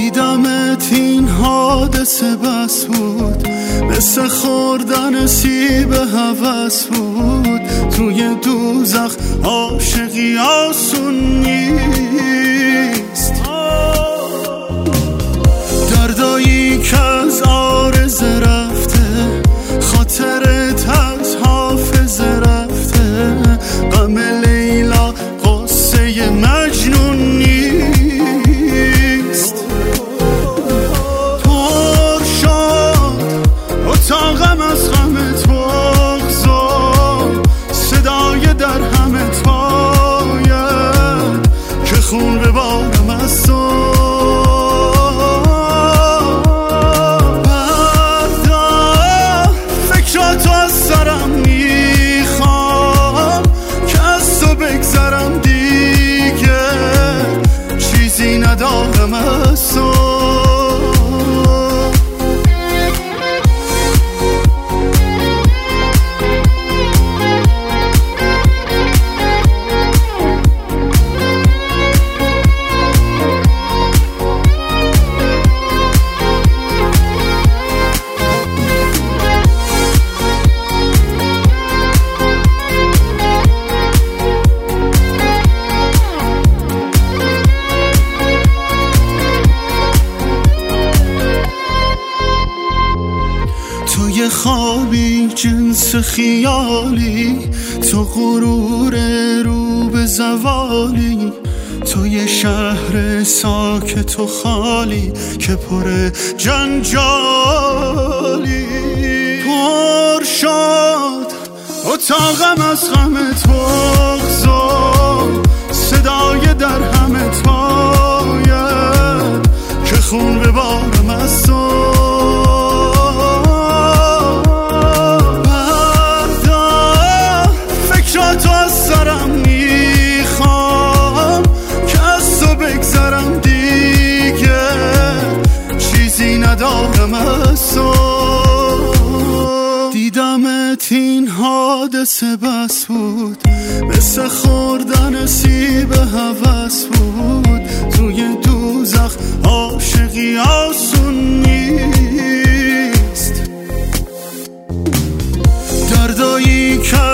دیدمت این حادثه بس بود، مثل خوردن سیب هوس بود. توی دوزخ عاشقی آسون نیست، دردایی که از عارضه رفته، خاطرت از حافظه رفته. غم لیلا قصه مجنون نیست. پر شد اتاقم از غمت بغضم، صدای در همت باید که خون ببارم از تو. بردار فکراتو از سرم، میخوام که از تو بگذرم، دیگه چیزی ندارم از تو. تو خوابی جنس خیالی، تو غرور رو به زوالی، تو یه شهر ساکت و خالی که پر جنجالی. پر شد اتاقم از غمت بغضم، صدای در همت باید که خون ببارم از تو. تو از سرم میخوام که از تو بگذرم، دیگه چیزی ندارم از تو. دیدمت این حادثه بس بود، مثل خوردن سیب هوس بود. توی دوزخ عاشقی آسون نیست، دردایی که